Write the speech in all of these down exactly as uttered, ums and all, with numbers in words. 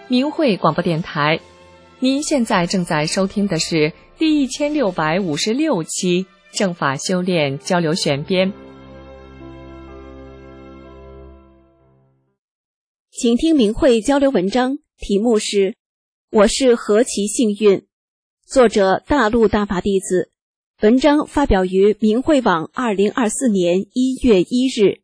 明慧广播电台。您现在正在收听的是第一千六百五十六期正法修炼交流选编。 请听明慧交流文章，题目是我是何其幸运，作者大陆大法弟子，文章发表于明慧网二零二四年一月一日。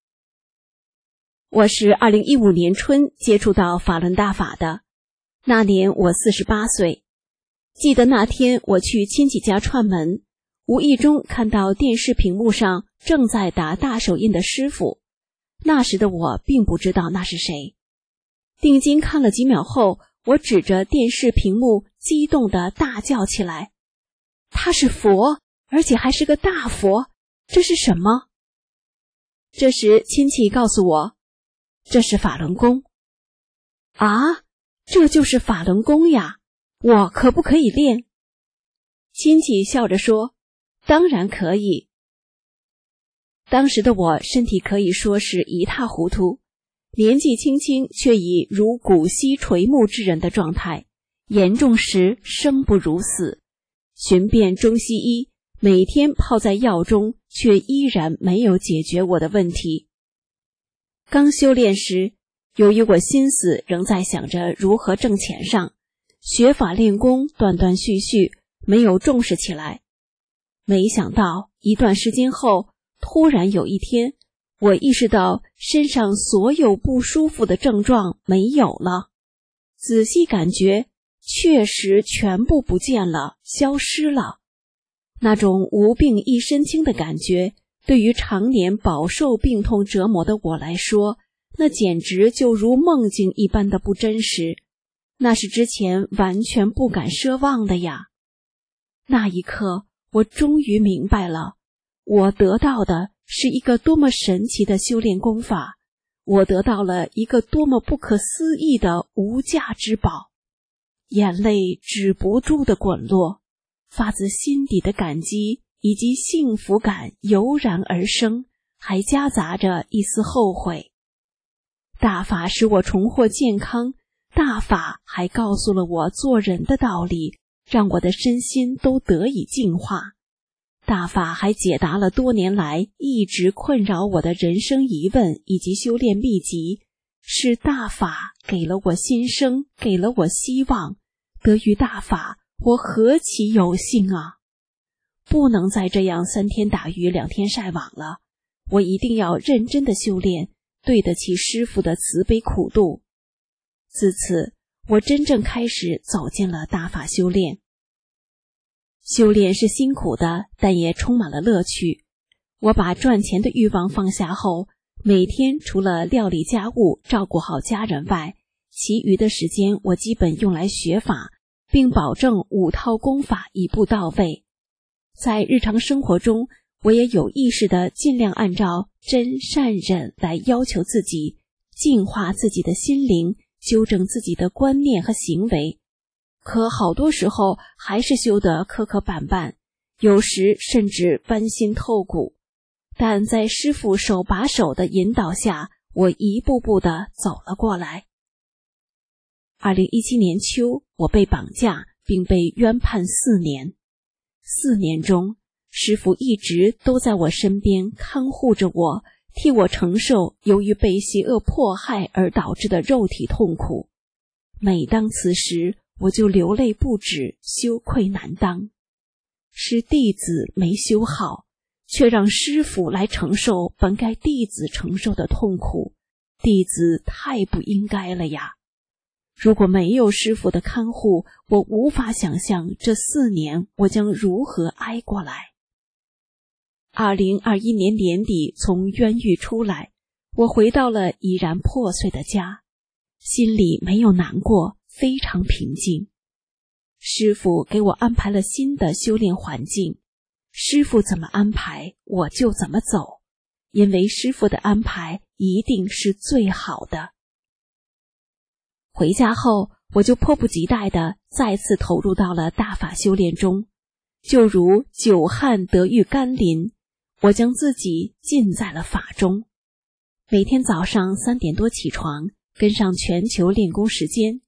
我是二零一五年春接触到法轮大法的，那年我四十八岁。记得那天我去亲戚家串门，无意中看到电视屏幕上正在打大手印的师傅，那时的我并不知道那是谁。定睛看了几秒后，我指着电视屏幕激动地大叫起来，他是佛，而且还是个大佛，这是什么？这时亲戚告诉我，这是法轮功。啊，这就是法轮功呀，我可不可以练？亲戚笑着说，当然可以。当时的我身体可以说是一塌糊涂，年纪轻轻却已如骨膝垂木之人的状态，严重时生不如死，寻遍中西医，每天泡在药中，却依然没有解决我的问题。刚修炼时，由于我心思仍在想着如何挣钱上，学法练功断断续续，没有重视起来。没想到一段时间后，突然有一天，我意识到身上所有不舒服的症状没有了，仔细感觉确实全部不见了，消失了。那种无病一身轻的感觉，对于常年饱受病痛折磨的我来说，那简直就如梦境一般的不真实，那是之前完全不敢奢望的呀。那一刻，我终于明白了，我得到的是一个多么神奇的修炼功法，我得到了一个多么不可思议的无价之宝。眼泪止不住的滚落，发自心底的感激以及幸福感油然而生，还夹杂着一丝后悔。大法使我重获健康，大法还告诉了我做人的道理，让我的身心都得以净化。大法还解答了多年来一直困扰我的人生疑问以及修炼秘籍，是大法给了我新生，给了我希望。得于大法，我何其有幸啊！不能再这样三天打鱼两天晒网了，我一定要认真的修炼，对得起师父的慈悲苦度。自此，我真正开始走进了大法修炼。修炼是辛苦的，但也充满了乐趣。我把赚钱的欲望放下后，每天除了料理家务、照顾好家人外，其余的时间我基本用来学法，并保证五套功法一步到位。在日常生活中，我也有意识地尽量按照真善忍来要求自己，净化自己的心灵，纠正自己的观念和行为。可好多时候还是修得磕磕绊绊，有时甚至剜心透骨。但在师父手把手的引导下，我一步步地走了过来。二零一七年秋，我被绑架并被冤判四年。四年中，师父一直都在我身边看护着我，替我承受由于被邪恶迫害而导致的肉体痛苦。每当此时，我就流泪不止，羞愧难当。是弟子没修好，却让师父来承受本该弟子承受的痛苦，弟子太不应该了呀！如果没有师父的看护，我无法想象这四年我将如何挨过来。二零二一年年底从冤狱出来，我回到了已然破碎的家，心里没有难过，非常平静。师父给我安排了新的修炼环境，师父怎么安排我就怎么走，因为师父的安排一定是最好的。回家后，我就迫不及待地再次投入到了大法修炼中，就如久旱得遇甘霖，我将自己浸在了法中。每天早上三点多起床，跟上全球练功时间，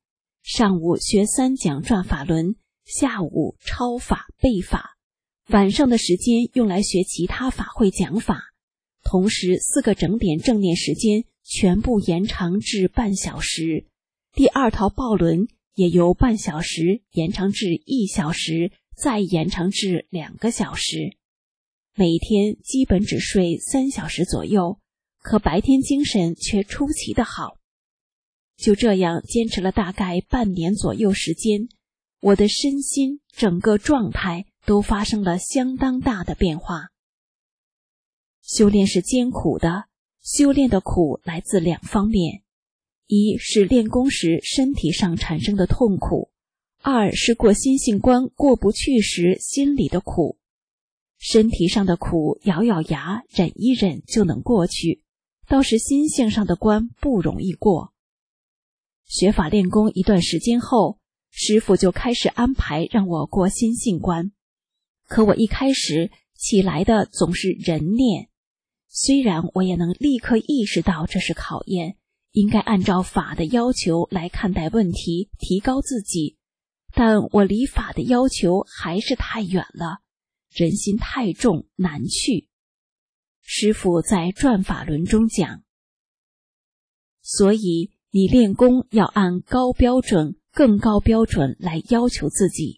上午学三讲转法轮，下午抄法背法，晚上的时间用来学其他法会讲法，同时四个整点正念时间全部延长至半小时，第二套抱轮也由半小时延长至一小时，再延长至两个小时。每天基本只睡三小时左右，可白天精神却出奇的好。就这样坚持了大概半年左右时间，我的身心整个状态都发生了相当大的变化。修炼是艰苦的，修炼的苦来自两方面，一是练功时身体上产生的痛苦，二是过心性关过不去时心里的苦。身体上的苦咬咬牙忍一忍就能过去，倒是心性上的关不容易过。学法练功一段时间后，师父就开始安排让我过心性关，可我一开始起来的总是人念，虽然我也能立刻意识到这是考验，应该按照法的要求来看待问题，提高自己，但我离法的要求还是太远了，人心太重，难去。师父在转法轮中讲，所以你练功要按高标准、更高标准来要求自己。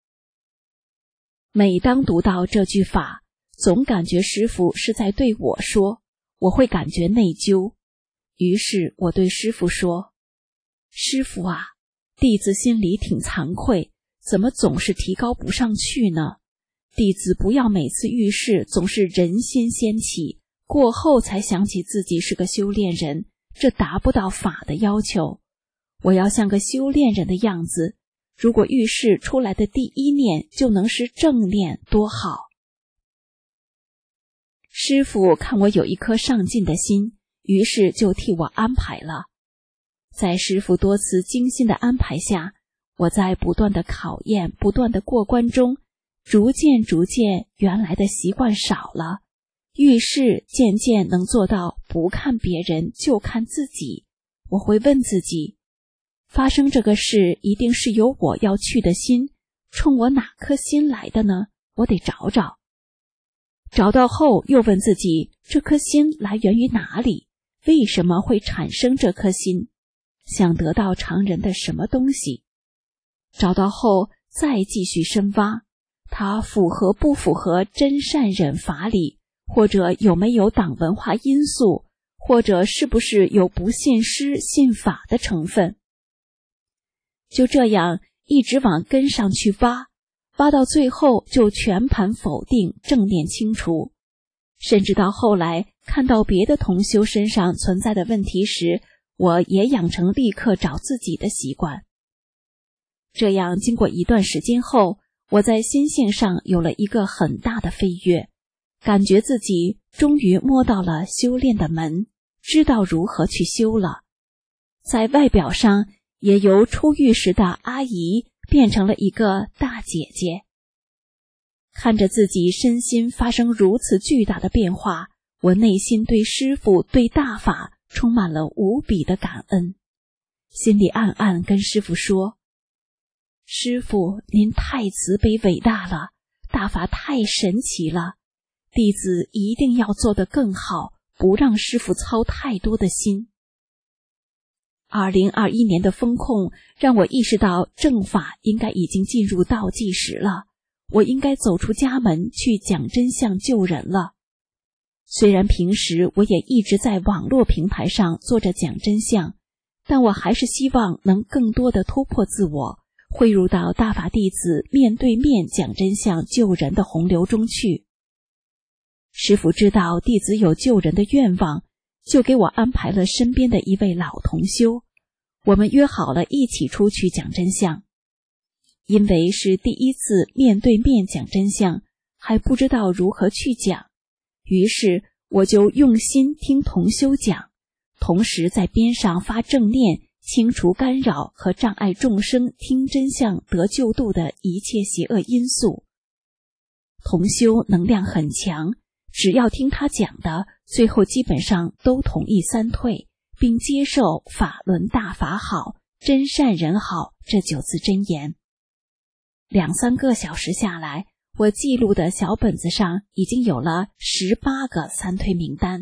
每当读到这句法，总感觉师父是在对我说，我会感觉内疚。于是我对师父说，师父啊，弟子心里挺惭愧，怎么总是提高不上去呢？弟子不要每次遇事总是人心先起，过后才想起自己是个修炼人，这达不到法的要求。我要像个修炼人的样子，如果遇事出来的第一念就能是正念，多好。师父看我有一颗上进的心，于是就替我安排了。在师父多次精心的安排下，我在不断的考验、不断的过关中，逐渐逐渐原来的习惯少了，遇事渐渐能做到不看别人就看自己。我会问自己，发生这个事一定是有我要去的心，冲我哪颗心来的呢？我得找找。找到后又问自己，这颗心来源于哪里？为什么会产生这颗心？想得到常人的什么东西？找到后再继续深挖，它符合不符合真善忍法理，或者有没有党文化因素，或者是不是有不信师信法的成分。就这样一直往根上去挖，挖到最后就全盘否定，正念清除。甚至到后来看到别的同修身上存在的问题时，我也养成立刻找自己的习惯。这样经过一段时间后，我在心性上有了一个很大的飞跃，感觉自己终于摸到了修炼的门，知道如何去修了。在外表上也由出狱时的阿姨变成了一个大姐姐。看着自己身心发生如此巨大的变化，我内心对师父、对大法充满了无比的感恩，心里暗暗跟师父说，师父您太慈悲伟大了，大法太神奇了，弟子一定要做得更好，不让师父操太多的心。二零二一年的风控让我意识到正法应该已经进入倒计时了，我应该走出家门去讲真相救人了。虽然平时我也一直在网络平台上做着讲真相，但我还是希望能更多的突破自我，汇入到大法弟子面对面讲真相救人的洪流中去。师父知道弟子有救人的愿望，就给我安排了身边的一位老同修，我们约好了一起出去讲真相。因为是第一次面对面讲真相，还不知道如何去讲，于是我就用心听同修讲，同时在边上发正念，清除干扰和障碍众生听真相得救度的一切邪恶因素。同修能量很强，只要听他讲的，最后基本上都同意三退，并接受法轮大法好， 真善人好这九字真言。两三个小时下来，我记录的小本子上已经有了十八个三推名单。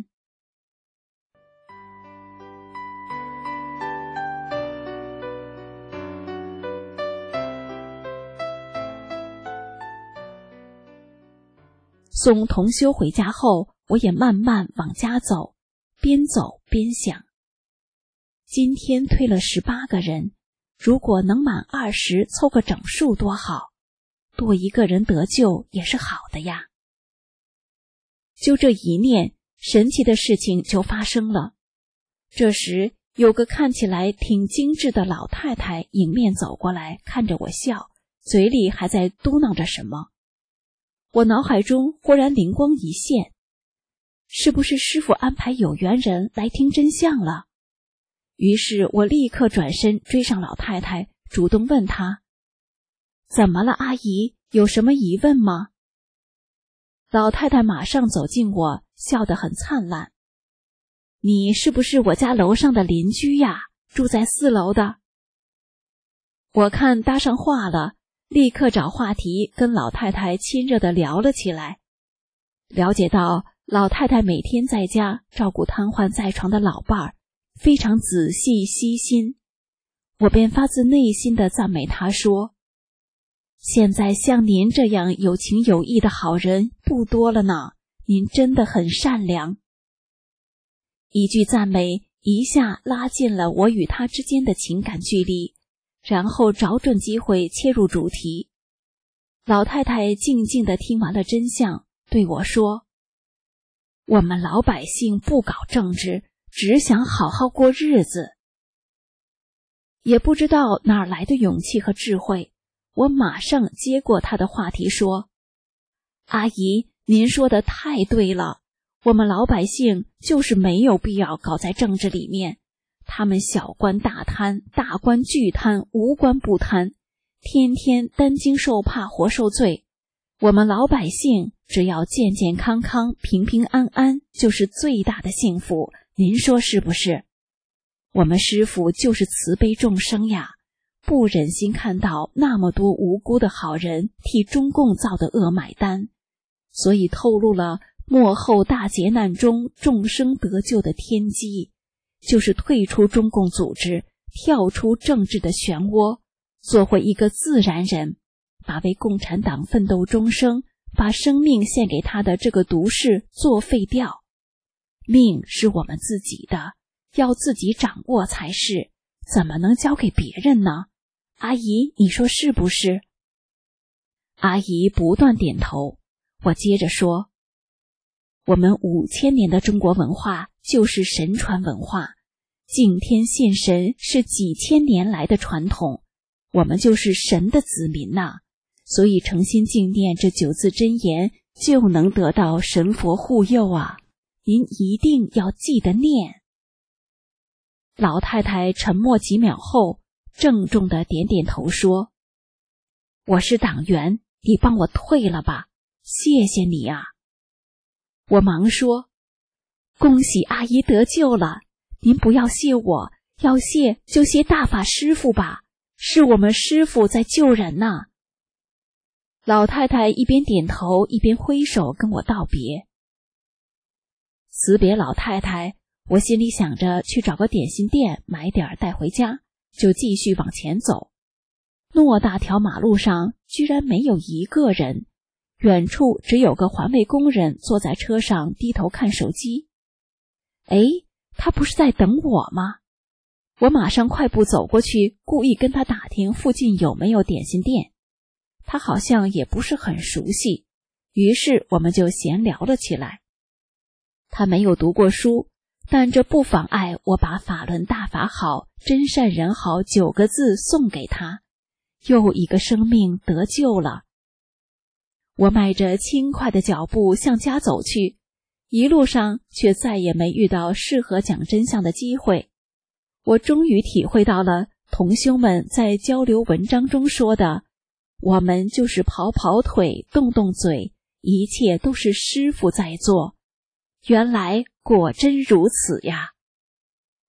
送同修回家后，我也慢慢往家走，边走边想，今天推了十八个人，如果能满二十凑个整数多好，多一个人得救也是好的呀。就这一念，神奇的事情就发生了。这时有个看起来挺精致的老太太迎面走过来，看着我笑，嘴里还在嘟囔着什么。我脑海中忽然灵光一现，是不是师父安排有缘人来听真相了？于是我立刻转身追上老太太，主动问她：怎么了，阿姨，有什么疑问吗？老太太马上走近我，笑得很灿烂。你是不是我家楼上的邻居呀？住在四楼的。我看搭上话了，立刻找话题跟老太太亲热地聊了起来。了解到老太太每天在家照顾瘫痪在床的老伴儿，非常仔细细心，我便发自内心地赞美她说：现在像您这样有情有义的好人不多了呢，您真的很善良。一句赞美一下拉近了我与她之间的情感距离，然后找准机会切入主题。老太太静静地听完了真相，对我说：我们老百姓不搞政治，只想好好过日子。也不知道哪儿来的勇气和智慧，我马上接过她的话题说：阿姨，您说的太对了，我们老百姓就是没有必要搞在政治里面，他们小官大贪，大官巨贪，无官不贪，天天担惊受怕，活受罪。我们老百姓只要健健康康，平平安安，就是最大的幸福，您说是不是？我们师父就是慈悲众生呀，不忍心看到那么多无辜的好人替中共造的恶买单，所以透露了末后大劫难中众生得救的天机，就是退出中共组织，跳出政治的漩涡，做回一个自然人，把为共产党奋斗终生，把生命献给他的这个毒誓作废掉。命是我们自己的，要自己掌握才是，怎么能交给别人呢？阿姨，你说是不是？阿姨不断点头。我接着说，我们五千年的中国文化就是神传文化，敬天信神是几千年来的传统，我们就是神的子民呐、啊，所以诚心敬念这九字真言，就能得到神佛护佑啊！您一定要记得念。老太太沉默几秒后，郑重地点点头说：我是党员，你帮我退了吧，谢谢你啊。我忙说：恭喜阿姨得救了，您不要谢我，要谢就谢大法师父吧，是我们师父在救人呐、啊。老太太一边点头一边挥手跟我道别。辞别老太太，我心里想着去找个点心店买点带回家，就继续往前走。偌大条马路上居然没有一个人，远处只有个环卫工人坐在车上低头看手机。哎，他不是在等我吗？我马上快步走过去，故意跟他打听附近有没有点心店。他好像也不是很熟悉，于是我们就闲聊了起来。他没有读过书，但这不妨碍我把法轮大法好，真善人好九个字送给他，又一个生命得救了。我迈着轻快的脚步向家走去，一路上却再也没遇到适合讲真相的机会。我终于体会到了同修们在交流文章中说的，我们就是跑跑腿，动动嘴，一切都是师父在做。原来果真如此呀。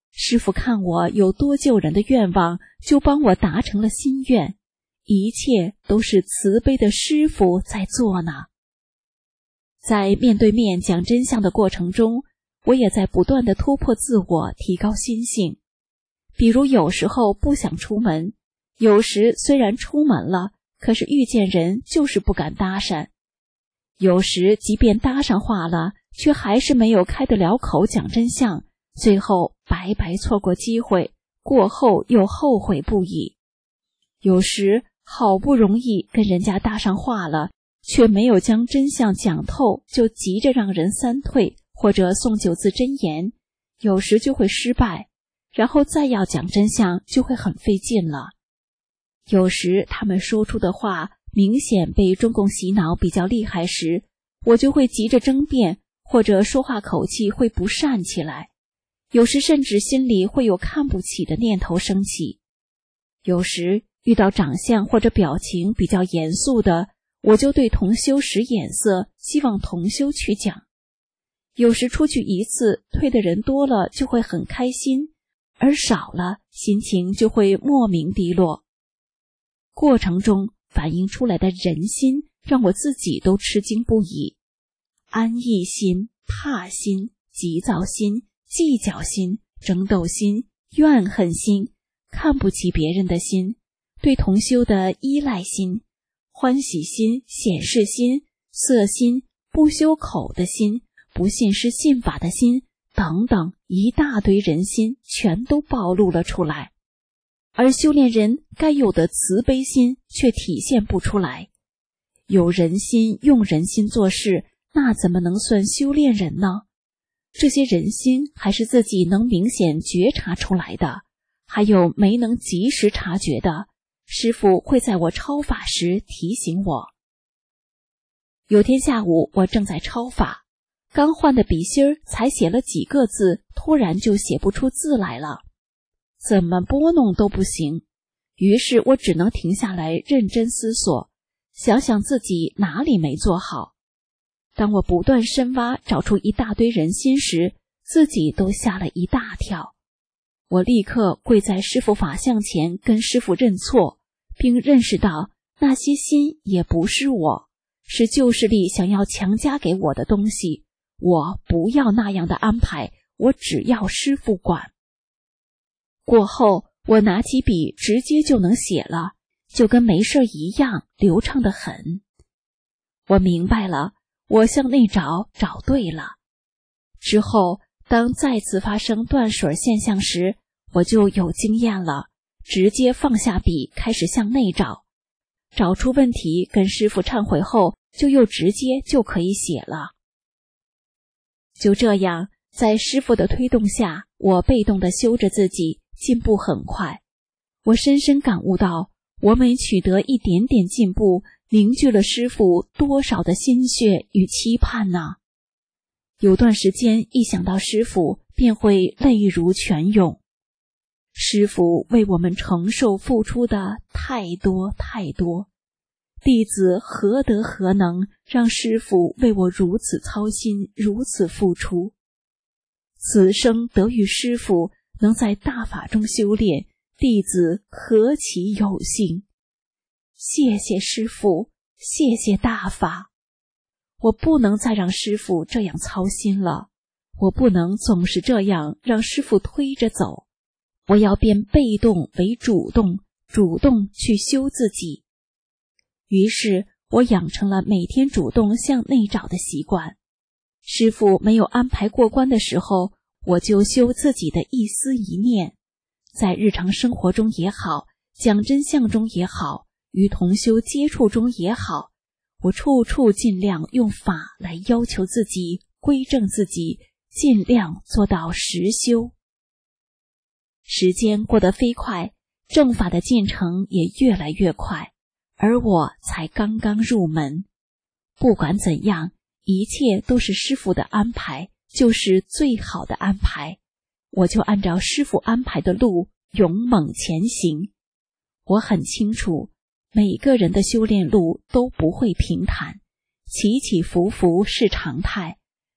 师父看我有多救人的愿望，就帮我达成了心愿，一切都是慈悲的师父在做呢。在面对面讲真相的过程中，我也在不断地突破自我，提高心性。比如有时候不想出门，有时虽然出门了，可是遇见人就是不敢搭讪。有时即便搭上话了，却还是没有开得了口讲真相，最后白白错过机会，过后又后悔不已。有时好不容易跟人家搭上话了，却没有将真相讲透，就急着让人三退或者送九字真言，有时就会失败，然后再要讲真相就会很费劲了。有时他们说出的话明显被中共洗脑比较厉害时，我就会急着争辩，或者说话口气会不善起来，有时甚至心里会有看不起的念头升起。有时遇到长相或者表情比较严肃的，我就对同修使眼色，希望同修去讲。有时出去一次，退的人多了就会很开心，而少了，心情就会莫名低落。过程中反映出来的人心让我自己都吃惊不已，安逸心、怕心、急躁心、计较心、争斗心、怨恨心、看不起别人的心、对同修的依赖心、欢喜心、显示心、色心、不修口的心、不信施信法的心等等，一大堆人心全都暴露了出来。而修炼人该有的慈悲心却体现不出来。有人心用人心做事，那怎么能算修炼人呢？这些人心还是自己能明显觉察出来的，还有没能及时察觉的，师父会在我抄法时提醒我。有天下午我正在抄法，刚换的笔芯儿才写了几个字，突然就写不出字来了，怎么拨弄都不行。于是我只能停下来认真思索，想想自己哪里没做好。当我不断深挖找出一大堆人心时，自己都吓了一大跳。我立刻跪在师父法像前跟师父认错，并认识到那些心也不是我，是旧势力想要强加给我的东西，我不要那样的安排，我只要师父管。过后我拿起笔直接就能写了，就跟没事一样，流畅得很。我明白了，我向内找找对了。之后当再次发生断水现象时，我就有经验了，直接放下笔开始向内找，找出问题跟师父忏悔后，就又直接就可以写了。就这样，在师父的推动下，我被动地修着自己，进步很快。我深深感悟到，我每取得一点点进步，凝聚了师父多少的心血与期盼呢？有段时间一想到师父，便会泪如泉涌。师父为我们承受付出的太多太多，弟子何德何能让师父为我如此操心，如此付出？此生得遇师父，能在大法中修炼，弟子何其有幸！谢谢师父，谢谢大法。我不能再让师父这样操心了，我不能总是这样让师父推着走，我要变被动为主动，主动去修自己。于是我养成了每天主动向内找的习惯。师父没有安排过关的时候，我就修自己的一思一念，在日常生活中也好，讲真相中也好，与同修接触中也好，我处处尽量用法来要求自己，规正自己，尽量做到实修。时间过得飞快，正法的进程也越来越快，而我才刚刚入门。不管怎样，一切都是师父的安排，就是最好的安排。我就按照师父安排的路勇猛前行。我很清楚，每个人的修炼路都不会平坦，起起伏伏是常态，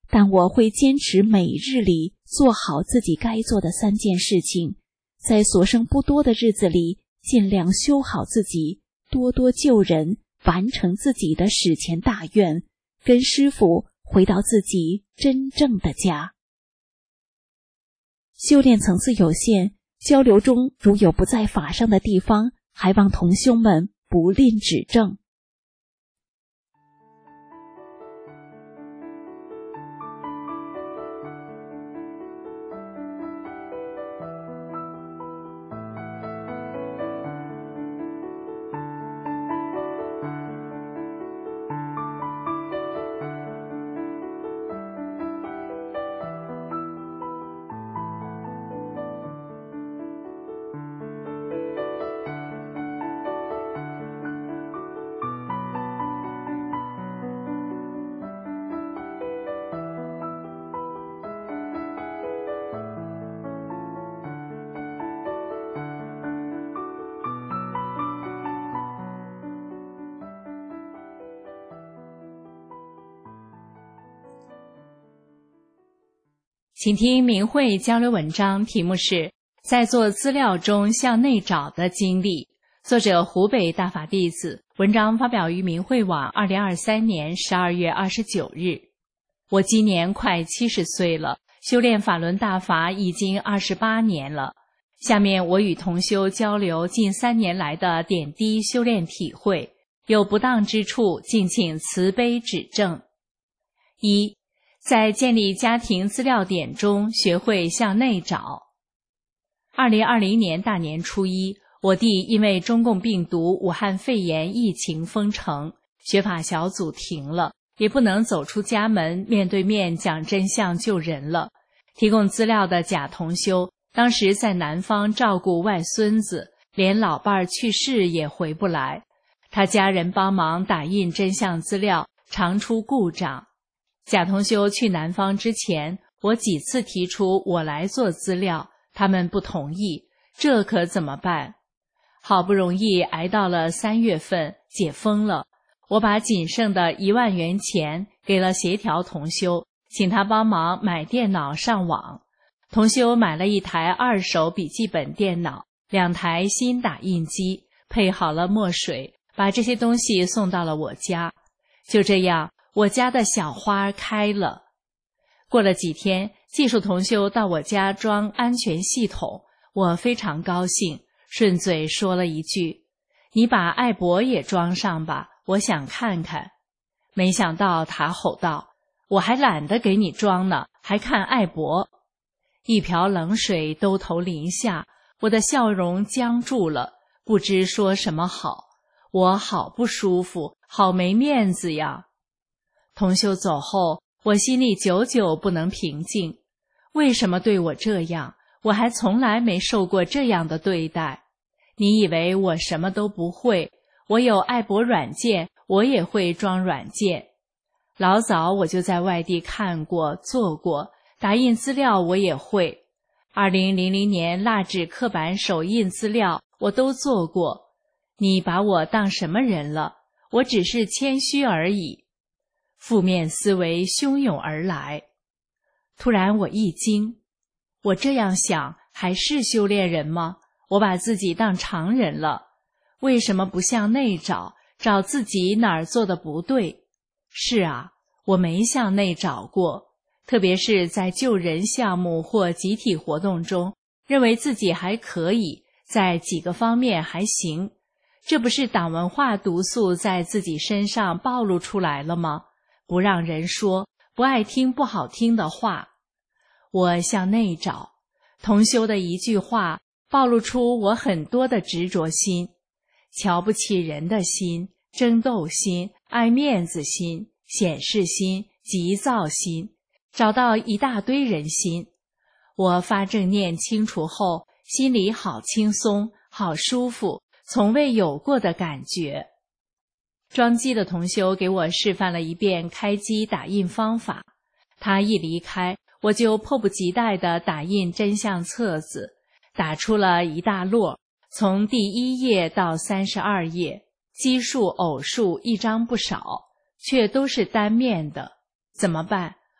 但我会坚持每日里做好自己该做的三件事情，在所剩不多的日子里尽量修好自己，多多救人，完成自己的史前大愿，跟师父回到自己真正的家。修炼层次有限，交流中如有不在法上的地方，还望同修们不吝指正。 请听明慧交流文章，题目是在做资料中向内找的经历，作者湖北大法弟子，文章发表于明慧网二零二三年十二月二十九日。我今年快七十岁了，修炼法轮大法已经二十八年了。下面我与同修交流近三年来的点滴修炼体会，有不当之处，敬请慈悲指正。一，在建立家庭资料点中学会向内找。二零二零年大年初一，我弟因为中共病毒武汉肺炎疫情封城，学法小组停了，也不能走出家门面对面讲真相救人了。提供资料的贾同修当时在南方照顾外孙子，连老伴儿去世也回不来，他家人帮忙打印真相资料，常出故障。贾同修去南方之前，我几次提出我来做资料，他们不同意，这可怎么办？好不容易挨到了三月份，解封了，我把仅剩的一万元钱给了协调同修，请他帮忙买电脑上网。同修买了一台二手笔记本电脑，两台新打印机，配好了墨水，把这些东西送到了我家。就这样，我家的小花开了。过了几天，技术同修到我家装安全系统，我非常高兴，顺嘴说了一句：“你把爱博也装上吧，我想看看。”没想到他吼道：“我还懒得给你装呢，还看爱博。”一瓢冷水兜头淋下，我的笑容僵住了，不知说什么好。我好不舒服，好没面子呀。同修走后，我心里久久不能平静。为什么对我这样？我还从来没受过这样的对待。你以为我什么都不会？我有爱博软件，我也会装软件。老早我就在外地看过做过，打印资料我也会。二零零零年蜡纸刻板手印资料我都做过。你把我当什么人了？我只是谦虚而已。负面思维汹涌而来。突然我一惊，我这样想还是修炼人吗？我把自己当常人了。为什么不向内找，找自己哪儿做的不对？是啊，我没向内找过，特别是在救人项目或集体活动中，认为自己还可以，在几个方面还行。这不是党文化毒素在自己身上暴露出来了吗？不让人说，不爱听不好听的话。我向内找，同修的一句话暴露出我很多的执着心，瞧不起人的心，争斗心，爱面子心，显示心，急躁心，找到一大堆人心。我发正念清除后，心里好轻松，好舒服，从未有过的感觉。装机的同修给我示范了一遍开机打印方法，他一离开，我就迫不及待地打印真相册子，打出了一大摞，从第一页到三十二页，奇数偶数一张不少，却都是单面的。怎么办？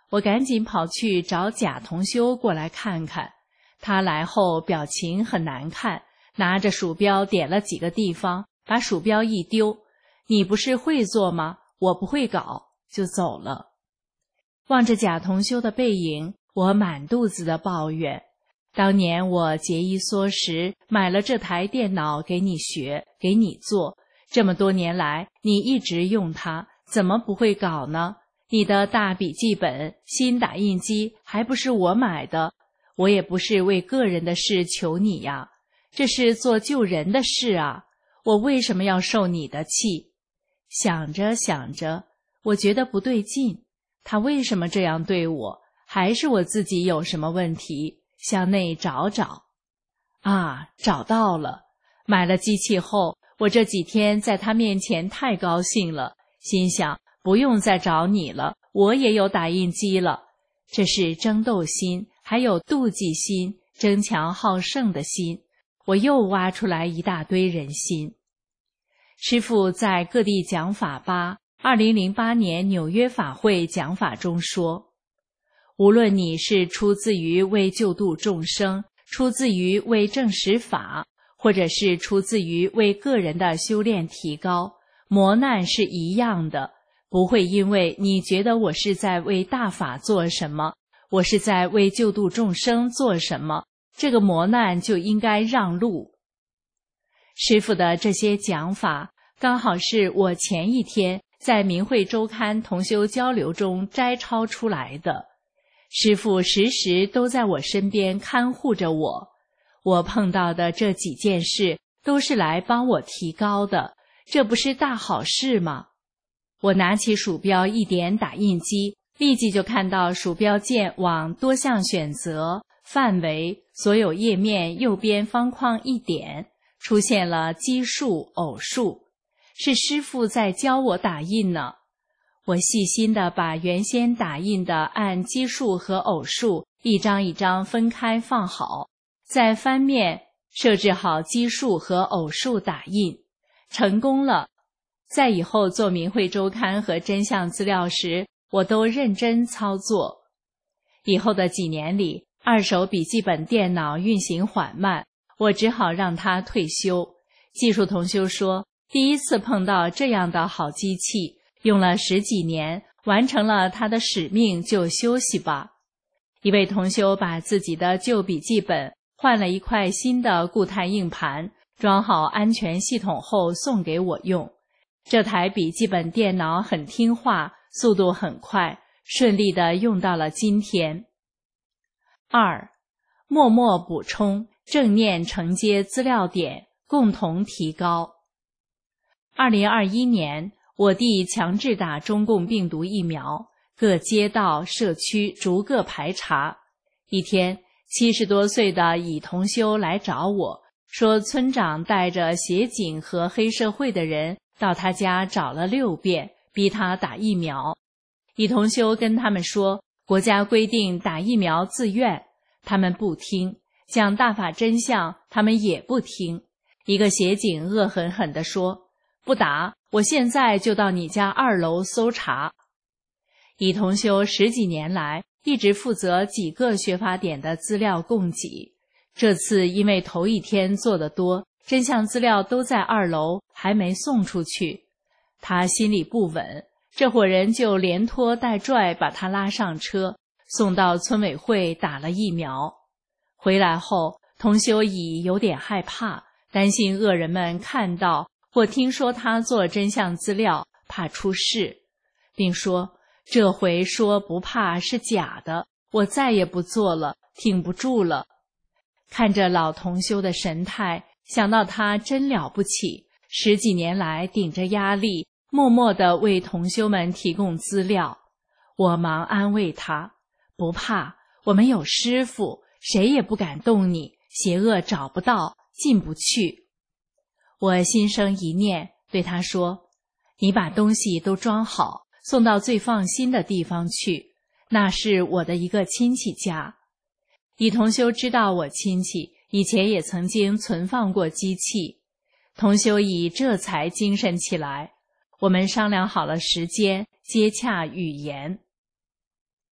我赶紧跑去找贾同修过来看看。他来后表情很难看，拿着鼠标点了几个地方，把鼠标一丢，你不是会做吗？我不会搞，就走了。望着贾同修的背影，我满肚子的抱怨。当年我节衣缩食，买了这台电脑给你学，给你做，这么多年来你一直用它，怎么不会搞呢？你的大笔记本、新打印机还不是我买的，我也不是为个人的事求你呀，这是做救人的事啊，我为什么要受你的气？想着想着，我觉得不对劲，他为什么这样对我？还是我自己有什么问题？向内找找。啊，找到了！买了机器后，我这几天在他面前太高兴了，心想不用再找你了，我也有打印机了。这是争斗心，还有妒忌心，争强好胜的心，我又挖出来一大堆人心。师父在各地讲法吧二零零八年纽约法会讲法中说，无论你是出自于为救度众生，出自于为证实法，或者是出自于为个人的修炼提高，磨难是一样的，不会因为你觉得我是在为大法做什么，我是在为救度众生做什么，这个磨难就应该让路。师父的这些讲法，刚好是我前一天在明慧周刊同修交流中摘抄出来的。师父时时都在我身边看护着我，我碰到的这几件事都是来帮我提高的，这不是大好事吗？我拿起鼠标一点打印机，立即就看到鼠标键往多项选择、范围、所有页面右边方框一点，出现了奇数、偶数，是师父在教我打印呢。我细心地把原先打印的按奇数和偶数一张一张分开放好，再翻面设置好奇数和偶数打印，成功了。在以后做明慧周刊和真相资料时，我都认真操作。以后的几年里，二手笔记本电脑运行缓慢，我只好让它退休。技术同修说，第一次碰到这样的好机器，用了十几年，完成了他的使命就休息吧。一位同修把自己的旧笔记本换了一块新的固态硬盘，装好安全系统后送给我用。这台笔记本电脑很听话，速度很快，顺利地用到了今天。二，默默补充，正念承接资料点，共同提高。二零二一年，我地强制打中共病毒疫苗，各街道社区逐个排查。一天，七十多岁的乙同修来找我，说村长带着协警和黑社会的人到他家找了六遍，逼他打疫苗。乙同修跟他们说，国家规定打疫苗自愿，他们不听，讲大法真相，他们也不听。一个协警恶狠狠地说，不打，我现在就到你家二楼搜查。乙同修十几年来一直负责几个学法点的资料供给，这次因为头一天做得多，真相资料都在二楼，还没送出去。他心里不稳，这伙人就连拖带拽把他拉上车，送到村委会打了疫苗。回来后，同修乙有点害怕，担心恶人们看到或听说他做真相资料，怕出事，并说这回说不怕是假的，我再也不做了，挺不住了。看着老同修的神态，想到他真了不起，十几年来顶着压力，默默地为同修们提供资料。我忙安慰他，不怕，我们有师父，谁也不敢动你，邪恶找不到，进不去。我心生一念，对他说，你把东西都装好，送到最放心的地方去，那是我的一个亲戚家。乙同修知道我亲戚以前也曾经存放过机器，同修乙这才精神起来。我们商量好了时间，接洽语言。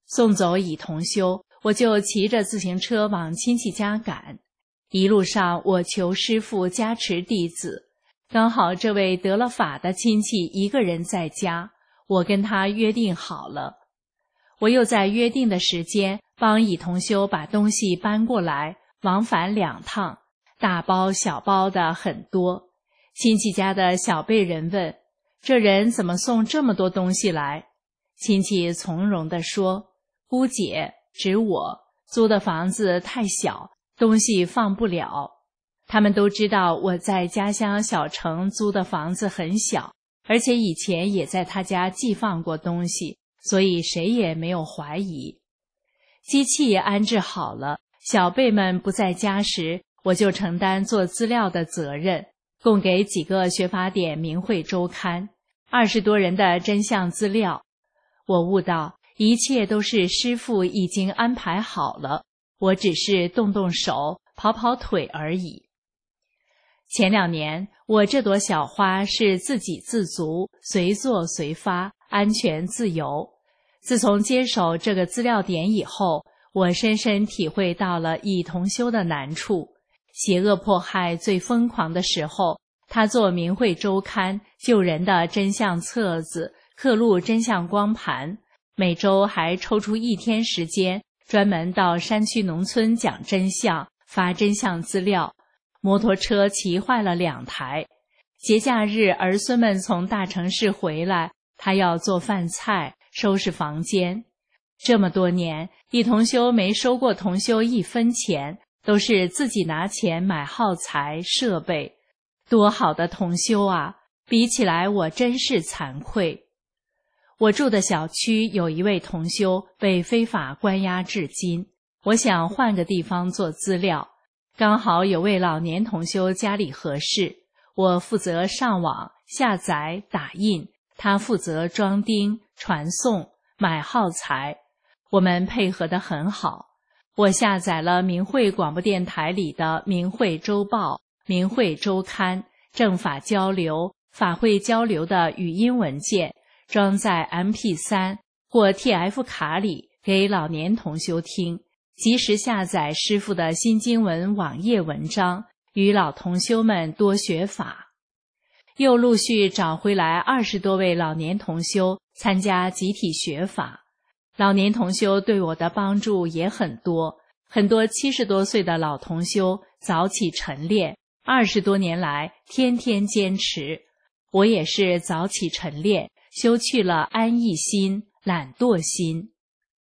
送走乙同修，我就骑着自行车往亲戚家赶。一路上我求师父加持弟子，刚好这位得了法的亲戚一个人在家，我跟他约定好了。我又在约定的时间帮乙同修把东西搬过来，往返两趟，大包小包的很多。亲戚家的小辈人问，这人怎么送这么多东西来？亲戚从容地说，姑姐，指我，租的房子太小，东西放不了。他们都知道我在家乡小城租的房子很小，而且以前也在他家寄放过东西，所以谁也没有怀疑。机器安置好了，小辈们不在家时，我就承担做资料的责任，供给几个学法典明慧周刊，二十多人的真相资料。我悟到一切都是师父已经安排好了，我只是动动手跑跑腿而已。前两年我这朵小花是自给自足，随做随发，安全自由。自从接手这个资料点以后，我深深体会到了乙同修的难处。邪恶迫害最疯狂的时候，他做明慧周刊救人的真相册子，刻录真相光盘，每周还抽出一天时间专门到山区农村讲真相，发真相资料。摩托车骑坏了两台。节假日儿孙们从大城市回来，他要做饭菜，收拾房间。这么多年，乙同修没收过同修一分钱，都是自己拿钱买耗材设备。多好的同修啊，比起来我真是惭愧。我住的小区有一位同修被非法关押至今，我想换个地方做资料，刚好有位老年同修家里合适，我负责上网下载打印，他负责装订传送买耗材，我们配合得很好。我下载了明慧广播电台里的明慧周报、明慧周刊、正法交流、法会交流的语音文件，装在 M P 三 或 T F 卡里给老年同修听，及时下载师父的新经文网页文章，与老同修们多学法。又陆续找回来二十多位老年同修参加集体学法。老年同修对我的帮助也很多，很多七十多岁的老同修早起晨练，二十多年来天天坚持。我也是早起晨练，修去了安逸心、懒惰心。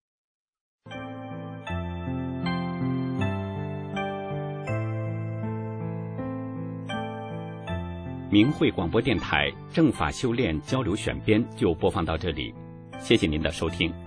明慧广播电台正法修炼交流选编就播放到这里，谢谢您的收听。